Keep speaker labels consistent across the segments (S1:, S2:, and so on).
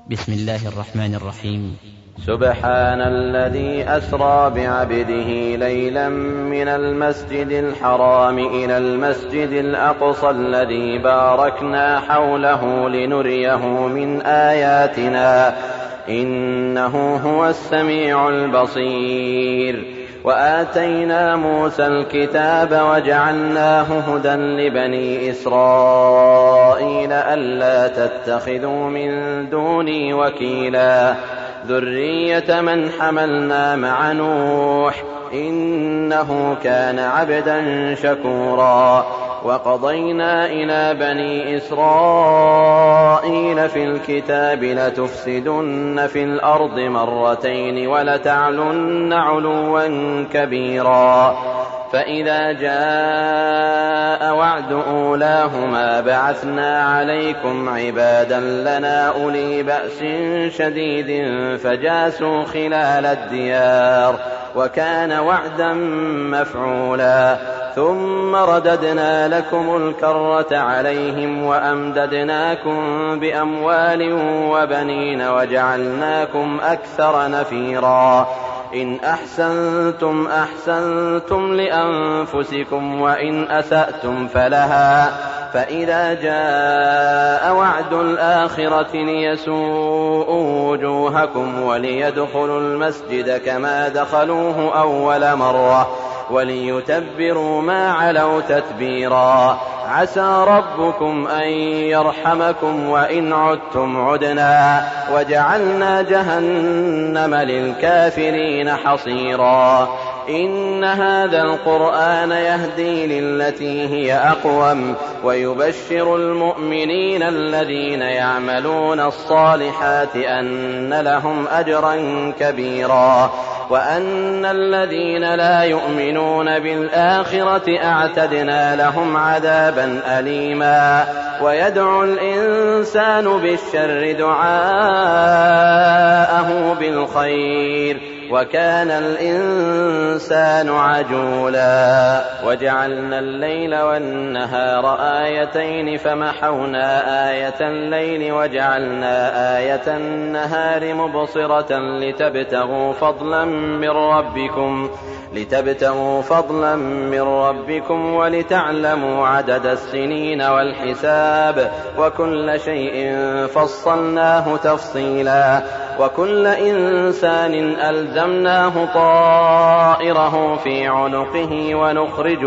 S1: بسم الله الرحمن الرحيم.
S2: سبحان الذي أسرى بعبده ليلا من المسجد الحرام إلى المسجد الأقصى الذي باركنا حوله لنريه من آياتنا إنه هو السميع البصير. وآتينا موسى الكتاب وجعلناه هدى لبني إسرائيل ألا تتخذوا من دوني وكيلا ذرية من حملنا مع نوح إنه كان عبدا شكورا. وقضينا إلى بني إسرائيل في الكتاب لتفسدن في الأرض مرتين ولتعلن علوا كبيرا. فإذا جاء وعد أولاهما بعثنا عليكم عبادا لنا أولي بأس شديد فجاسوا خلال الديار وكان وعدا مفعولا. ثم رددنا لكم الكرة عليهم وأمددناكم بأموال وبنين وجعلناكم أكثر نفيرا. إن أحسنتم أحسنتم لأنفسكم وإن أسأتم فلها. فإذا جاء وعد الآخرة ليسوءوا وجوهكم وليدخلوا المسجد كما دخلوه أول مرة وليتبروا ما علوا تتبيرا. عسى ربكم أن يرحمكم وإن عدتم عدنا وجعلنا جهنم للكافرين حصيرا. إن هذا القرآن يهدي للتي هي أقوم ويبشر المؤمنين الذين يعملون الصالحات أن لهم أجرا كبيرا وأن الذين لا يؤمنون بالآخرة أعتدنا لهم عذابا أليما. ويدعو الإنسان بالشر دعاءه بالخير وكان الإنسان عجولا. وجعلنا الليل والنهار آيتين فمحونا آية الليل وجعلنا آية النهار مبصرة لتبتغوا فضلا من ربكم ولتعلموا عدد السنين والحساب وكل شيء فصلناه تفصيلا. وكل إنسان ألزمناه طائره في عنقه ونخرج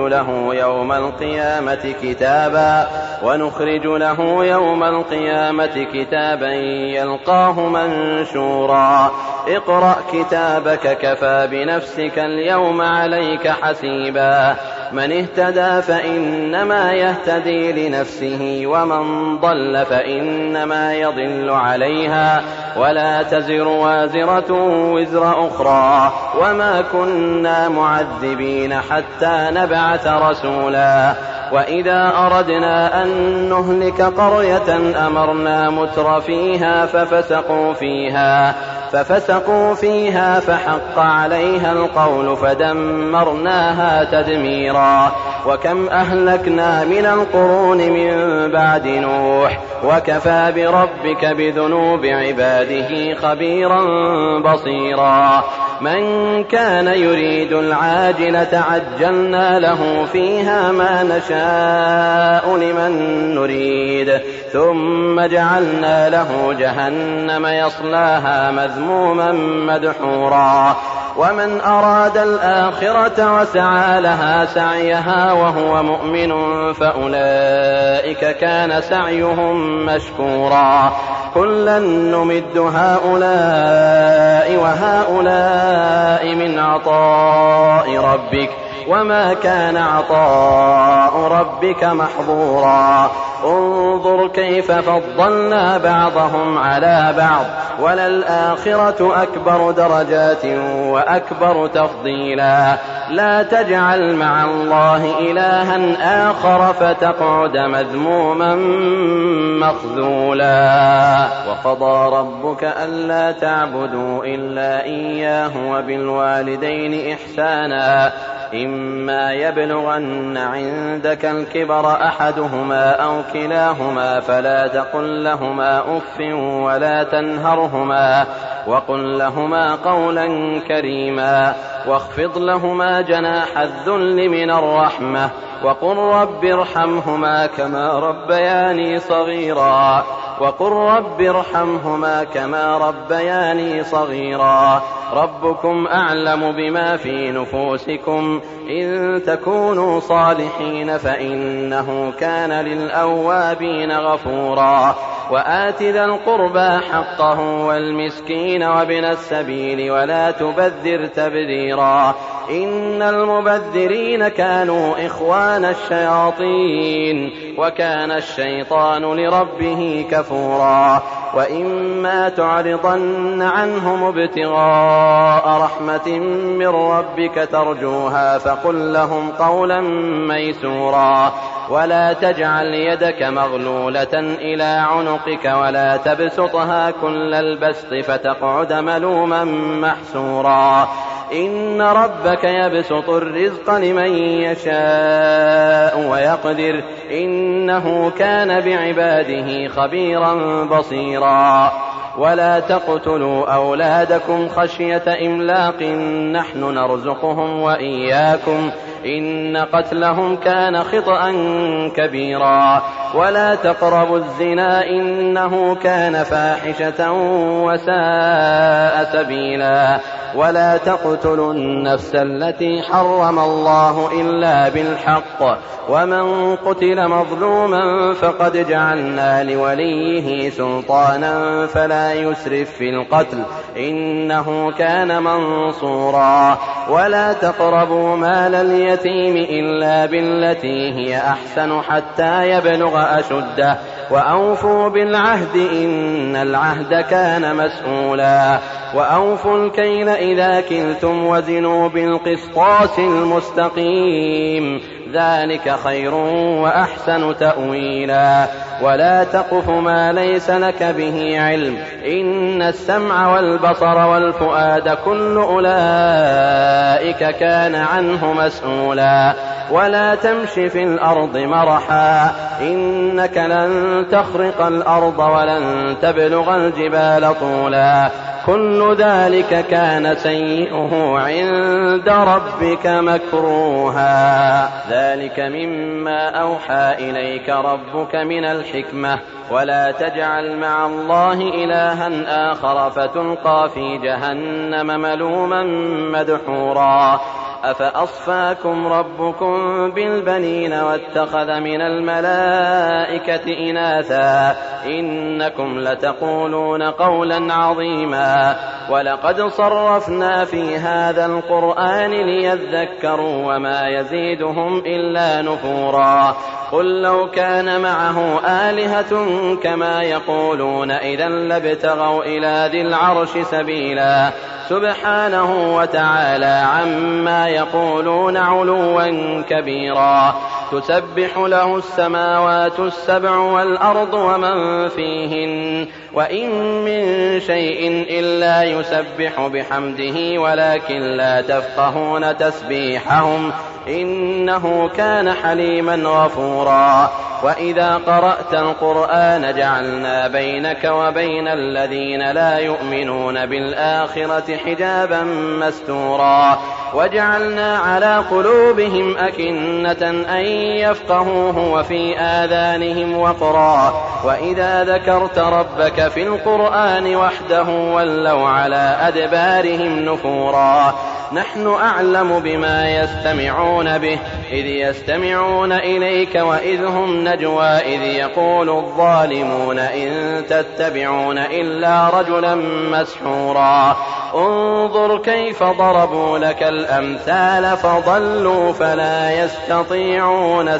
S2: له يوم القيامة كتابا يلقاه منشورا. اقرأ كتابك كفى بنفسك اليوم عليك حسيبا. من اهتدى فإنما يهتدي لنفسه ومن ضل فإنما يضل عليها ولا تزر وازرة وزر أخرى وما كنا معذبين حتى نبعث رسولا. وإذا أردنا أن نهلك قرية أمرنا متر فيها ففسقوا فيها فحق عليها القول فدمرناها تدميرا. وكم أهلكنا من القرون من بعد نوح وكفى بربك بذنوب عباده خبيرا بصيرا. من كان يريد العاجلة عجلنا له فيها ما نشاء لمن نريد ثم جعلنا له جهنم يصلاها مذموما مدحورا. ومن أراد الآخرة وسعى لها سعيها وهو مؤمن فأولئك كان سعيهم مشكورا. كلا نمد هؤلاء وهؤلاء من عطاء ربك وما كان عطاء ربك محظورا. انظر كيف فضلنا بعضهم على بعض وللآخرة أكبر درجات وأكبر تفضيلا. لا تجعل مع الله إلها آخر فتقعد مذموما مخذولا. وقضى ربك ألا تعبدوا إلا إياه وبالوالدين إحسانا إما يبلغن عندك الكبر أحدهما أو كلاهما فلا تقل لهما أف ولا تنهرهما وقل لهما قولا كريما واخفض لهما جناح الذل من الرحمة وقل رب ارحمهما كما ربياني صغيرا ربكم أعلم بما في نفوسكم إن تكونوا صالحين فإنه كان للأوابين غفورا. وآت ذا القربى حقه والمسكين وابن السبيل ولا تبذر تبذيرا إن المبذرين كانوا إخوان الشياطين وكان الشيطان لربه كفورا. وإما تعرضن عنهم ابتغاء رحمة من ربك ترجوها فقل لهم قولا ميسورا ولا تجعل يدك مغلولة إلى عنقك ولا تبسطها كل البسط فتقعد ملوما محسورا. إن ربك يبسط الرزق لمن يشاء ويقدر إنه كان بعباده خبيرا بصيرا. ولا تقتلوا أولادكم خشية إملاق نحن نرزقهم وإياكم إن قتلهم كان خطأ كبيرا. ولا تقربوا الزنا إنه كان فاحشة وساء سبيلا. ولا تقتلوا النفس التي حرم الله إلا بالحق ومن قتل مظلوما فقد جعلنا لوليه سلطانا فلا يسرف في القتل إنه كان منصورا. ولا تقربوا مال اليتيم إلا بالتي هي أحسن حتى يبلغ أشده وأوفوا بالعهد إن العهد كان مسؤولا. وأوفوا الكيل إذا كلتم وزنوا بالقسطاس المستقيم ذلك خير وأحسن تأويلا. ولا تقف ما ليس لك به علم إن السمع والبصر والفؤاد كل أولئك كان عنه مسؤولا. ولا تمش في الأرض مرحا إنك لن تخرق الأرض ولن تبلغ الجبال طولا كل ذلك كان سيئه عند ربك مكروها. ذلك مما أوحى إليك ربك من الحكمة. ولا تجعل مع الله إلها آخر فتلقى في جهنم ملوما مدحورا. أفأصفاكم ربكم بالبنين واتخذ من الملائكة إناثا إنكم لتقولون قولا عظيما. ولقد صرفنا في هذا القرآن ليذكروا وما يزيدهم إلا نفورا. قل لو كان معه آلهة كما يقولون إذا لابتغوا إلى ذي العرش سبيلا سبحانه وتعالى عما يقولون علوا كبيرا. تسبح له السماوات السبع والأرض ومن فيهن وإن من شيء إلا يسبح بحمده ولكن لا تفقهون تسبيحهم إنه كان حليما غفورا. وإذا قرأت القرآن جعلنا بينك وبين الذين لا يؤمنون بالآخرة حجابا مستورا وجعلنا على قلوبهم أكنة أن يفقهوه وفي آذانهم وقرا وإذا ذكرت ربك في القرآن وحده ولوا على أدبارهم نفورا. نحن أعلم بما يستمعون به إذ يستمعون إليك وإذ هم نجوى إذ يقول الظالمون إن تتبعون إلا رجلا مسحورا. انظر كيف ضربوا لك الأمثال فضلوا فلا يستطيعون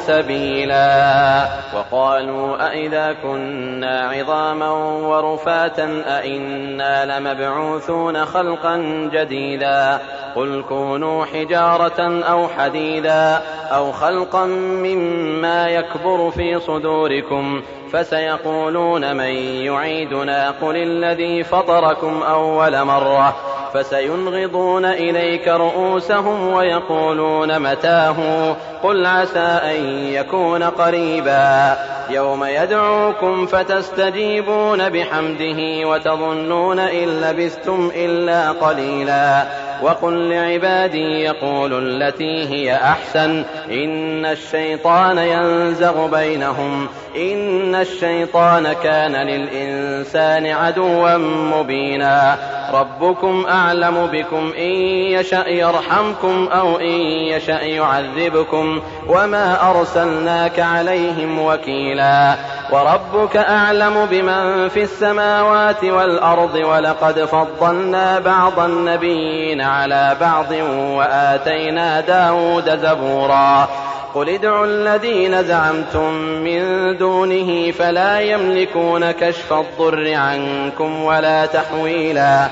S2: سبيلا. وقالوا أئذا كنا عظاما ورفاتا أئنا لمبعوثون خلقا جديدا قل كونوا حجارة أو حديدا أو خلقا مما يكبر في صدوركم فسيقولون من يعيدنا قل الذي فطركم أول مرة فسينغضون إليك رؤوسهم ويقولون متاه قل عسى أن يكون قريبا يوم يدعوكم فتستجيبون بحمده وتظنون إن لبثتم إلا قليلا وقل لعبادي يقولوا التي هي أحسن إن الشيطان ينزغ بينهم إن الشيطان كان للإنسان عدوا مبينا ربكم أعلم بكم إن يشأ يرحمكم أو إن يشأ يعذبكم وما أرسلناك عليهم وكيلا وربك أعلم بمن في السماوات والأرض ولقد فضلنا بعض النبيين على بعض وآتينا داود زبورا قل ادعوا الذين زعمتم من دونه فلا يملكون كشف الضر عنكم ولا تحويلا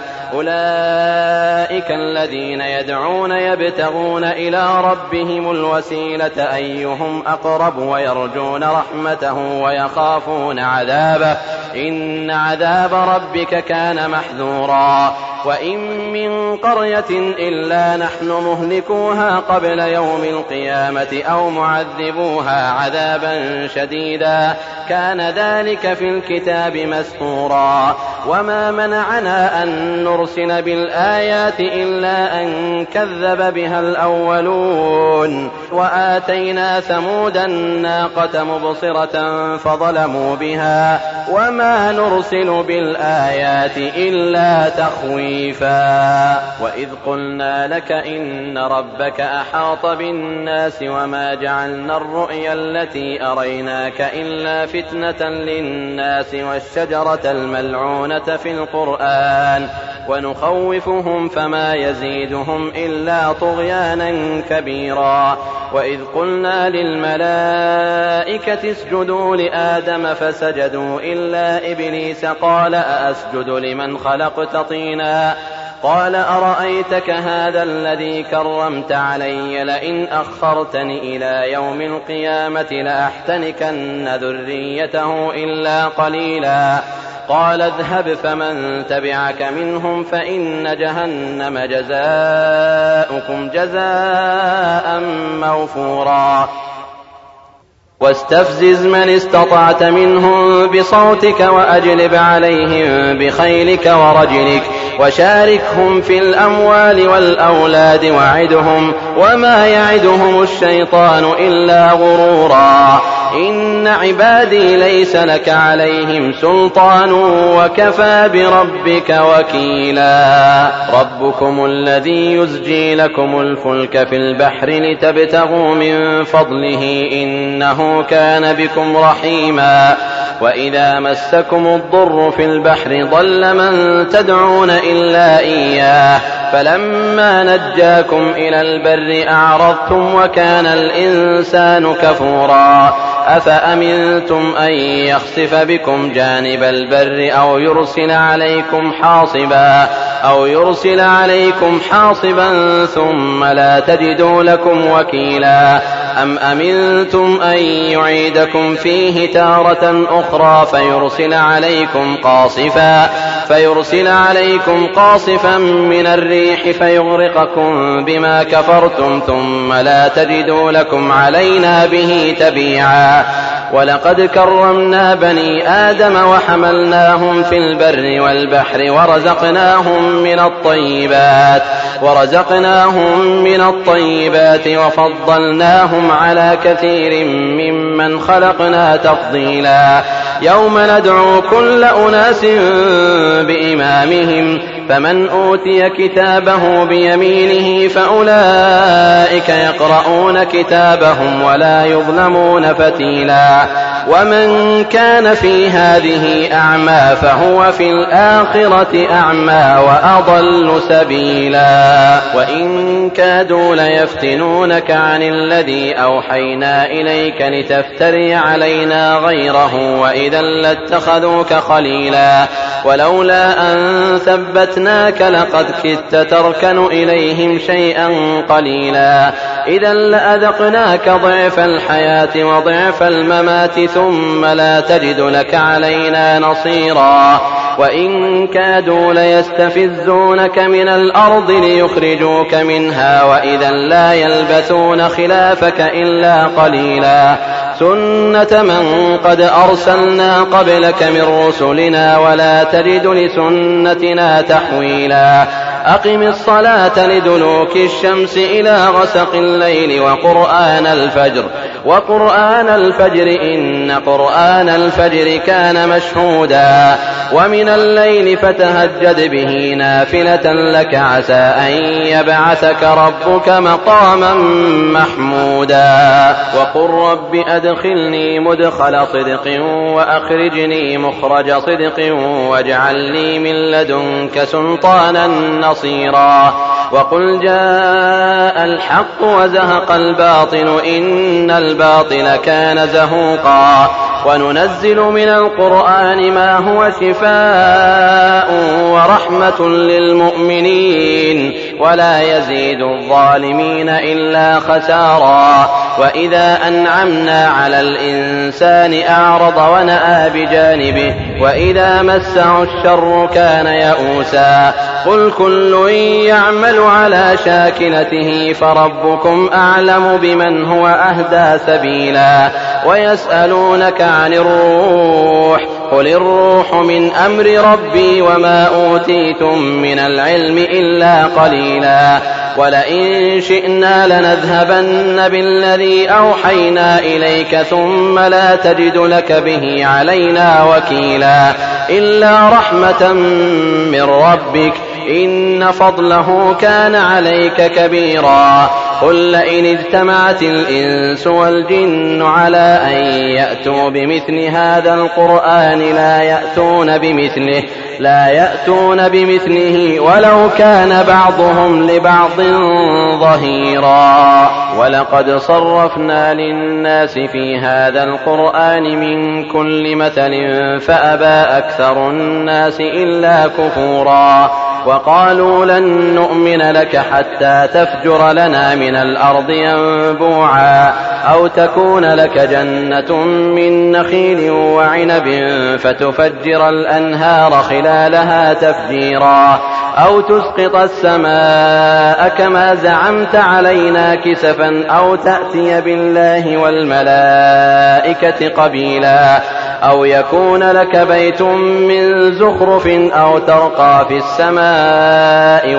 S2: أولئك الذين يدعون يبتغون إلى ربهم الوسيلة أيهم أقرب ويرجون رحمته ويخافون عذابه إن عذاب ربك كان محذورا وإن من قرية إلا نحن مهلكوها قبل يوم القيامة أو معذبوها عذابا شديدا كان ذلك في الكتاب مسطورا وما منعنا أن نرسل بالآيات إلا أن كذب بها الأولون وآتينا ثمود الناقة مبصرة فظلموا بها وما نرسل بالآيات إلا تخويفا وإذ قلنا لك إن ربك أحاط بالناس وما جعلنا الرؤيا التي أريناك إلا فتنة للناس والشجرة الملعونة في القرآن ونخوفهم فما يزيدهم إلا طغيانا كبيرا وإذ قلنا للملائكة اسجدوا لآدم فسجدوا إلا إبليس قال أأسجد لمن خلقت طينا قال أرأيتك هذا الذي كرمت علي لئن أخرتني إلى يوم القيامة لأحتنكن ذريته إلا قليلا قال اذهب فمن تبعك منهم فإن جهنم جزاؤكم جزاء موفورا واستفزز من استطعت منهم بصوتك وأجلب عليهم بخيلك ورجلك وشاركهم في الأموال والأولاد وعدهم وما يعدهم الشيطان إلا غرورا إن عبادي ليس لك عليهم سلطان وكفى بربك وكيلا ربكم الذي يزجي لكم الفلك في البحر لتبتغوا من فضله إنه كان بكم رحيما وإذا مسكم الضر في البحر ضل من تدعون إلا إياه فلما نجاكم إلى البر أعرضتم وكان الإنسان كفورا أفأمنتم أن يخسف بكم جانب البر أو يرسل عليكم حاصبا ثم لا تجدوا لكم وكيلا أم أمنتم أن يعيدكم فيه تارة أخرى فيرسل عليكم قاصفا من الريح فيغرقكم بما كفرتم ثم لا تجدوا لكم علينا به تبيعا ولقد كرمنا بني آدم وحملناهم في البر والبحر ورزقناهم من الطيبات وفضلناهم على كثير ممن خلقنا تفضيلا يوم ندعو كل أناس بإمامهم فمن أوتي كتابه بيمينه فأولئك يقرؤون كتابهم ولا يظلمون فتيلا ومن كان في هذه أعمى فهو في الآخرة أعمى وأضل سبيلا وإن كادوا ليفتنونك عن الذي أوحينا إليك لتفتري علينا غيره وإذا لاتخذوك خليلا ولولا أن ثبتناك ثبتناك لقد كدت تركن إليهم شيئا قليلا إذا لأذقناك ضعف الحياة وضعف الممات ثم لا تجد لك علينا نصيرا وإن كادوا ليستفزونك من الأرض ليخرجوك منها وإذا لا يلبثون خلافك إلا قليلا سنة من قد أرسلنا قبلك من رسلنا ولا تجد لسنتنا تحويلا أقم الصلاة لدلوك الشمس إلى غسق الليل وقرآن الفجر إن قرآن الفجر كان مشهودا ومن الليل فتهجد به نافلة لك عسى أن يبعثك ربك مقاما محمودا وقل رب أدخلني مدخل صدق وأخرجني مخرج صدق واجعل لي من لدنك سلطانا نصيرا وقل جاء الحق وزهق الباطل إن الباطل كان زهوقا وننزل من القرآن ما هو شفاء ورحمة للمؤمنين ولا يزيد الظالمين إلا خسارا وإذا أنعمنا على الإنسان أعرض ونأى بجانبه وإذا مسه الشر كان يئوسا قل كل يعمل على شاكلته فربكم أعلم بمن هو أهدى سبيلا ويسألونك عن الروح قل الروح من أمر ربي وما أوتيتم من العلم إلا قليلا ولئن شئنا لنذهبن بالذي أوحينا إليك ثم لا تجد لك به علينا وكيلا إلا رحمة من ربك إن فضله كان عليك كبيرا قل لئن اجتمعت الإنس والجن على أن يأتوا بمثل هذا القرآن لا يأتون بمثله ولو كان بعضهم لبعض ظهيرا ولقد صرفنا للناس في هذا القرآن من كل مثل فأبى أكثر الناس إلا كفورا وقالوا لن نؤمن لك حتى تفجر لنا من الأرض ينبوعا أو تكون لك جنة من نخيل وعنب فتفجر الأنهار خلالها تفجيرا أو تسقط السماء كما زعمت علينا كسفا أو تأتي بالله والملائكة قبيلا أو يكون لك بيت من زخرف أو ترقى في السماء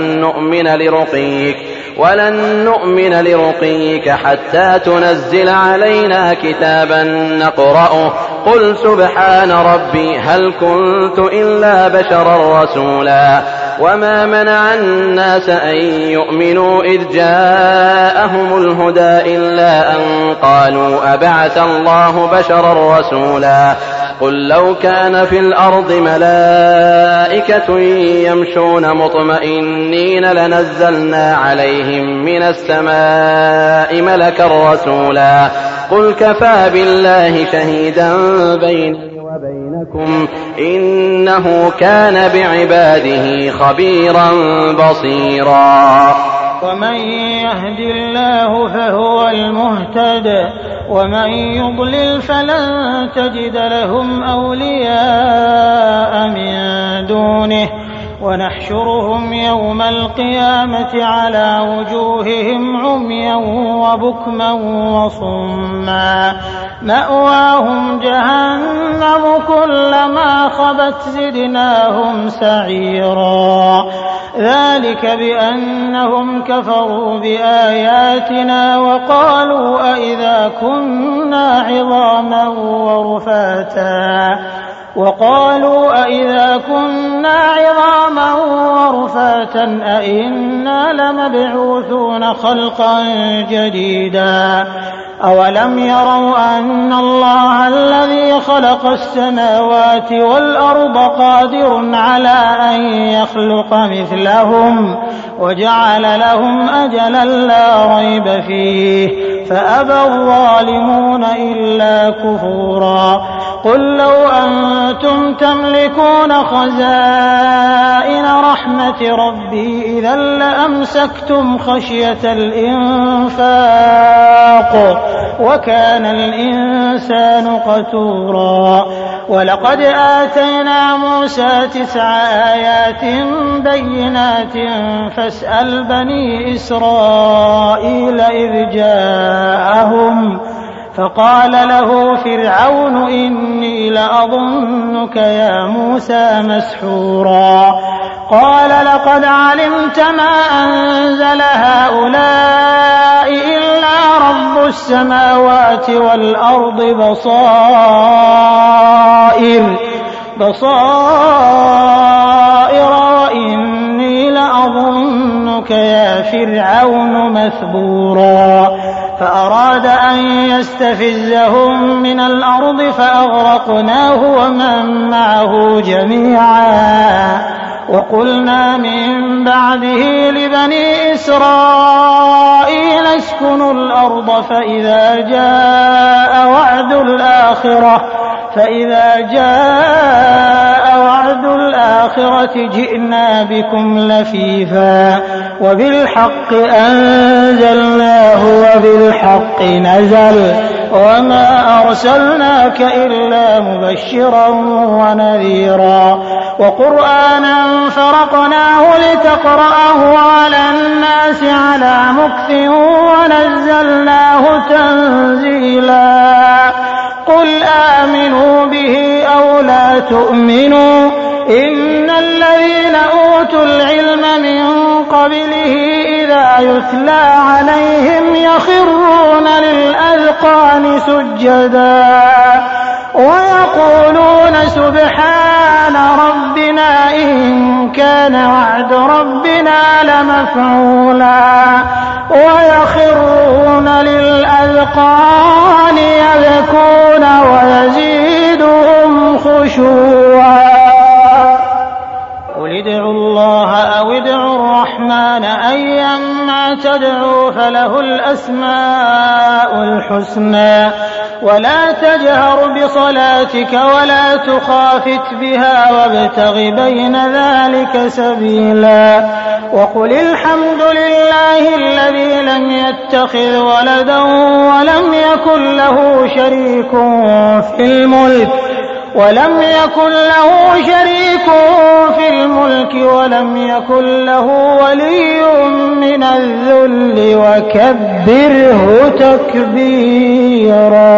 S2: ولن نؤمن لرقيك حتى تنزل علينا كتابا نقرأه قل سبحان ربي هل كنت إلا بشرا رسولا وما منع الناس أن يؤمنوا إذ جاءهم الهدى إلا أن قالوا أبعث الله بشرا رسولا قل لو كان في الأرض ملائكة يمشون مطمئنين لنزلنا عليهم من السماء ملكا رسولا قل كفى بالله شهيدا بيني وبينكم إنه كان بعباده خبيرا بصيرا
S3: ومن يهد الله فهو المهتد ومن يضلل فلن تجد لهم أولياء من دونه ونحشرهم يوم القيامة على وجوههم عميا وبكما وصما مأواهم جهنم كلما خبت زدناهم سعيرا ذلك بأنهم كفروا بآياتنا وقالوا أئذا كنا عظاما ورفاتا أئنا لمبعوثون خلقا جديدا أولم يروا أن الله الذي خلق السماوات والأرض قادر على أن يخلق مثلهم وجعل لهم أجلا لا ريب فيه فأبى الظالمون إلا كفورا قل لو أنتم تملكون خزائن رحمة ربي إذا لأمسكتم خشية الإنفاق وكان الإنسان قتورا ولقد آتينا موسى 9 آيات بينات فاسأل بني إسرائيل إذ جاءهم فقال له فرعون إني لأظنك يا موسى مسحورا قال لقد علمت ما أنزل هؤلاء إلا رب السماوات والأرض بصائر وإني لأظنك يا فرعون مثبورا فأراد أن يستفزهم من الأرض فأغرقناه ومن معه جميعا وقلنا من بعده لبني إسرائيل اسكنوا الأرض فإذا جاء وعد الآخرة جئنا بكم لفيفا وبالحق أنزلناه وبالحق نزل وما أرسلناك إلا مبشرا ونذيرا وقرآنا فرقناه لتقرأه على الناس على مكث ونزلناه تنزيلا قل آمنوا به أو لا تؤمنوا إن الذين أوتوا العلم من قبله إذا يتلى عليهم يخرون للأذقان سجدا ويقولون سبحان ربنا إن كان وعد ربنا لمفعولا ويخرون للأذقان يبكون ويزيدهم خشوعا قل ادعوا الله أو ادعوا الرحمن أيما تدعوا فله الأسماء الحسنى ولا تجهر بصلاتك ولا تخافت بها وابتغ بين ذلك سبيلا وقل الحمد لله الذي لم يتخذ ولدا ولم يكن له شريك في الملك ولم يكن له ولي من الذل وكبره تكبيرا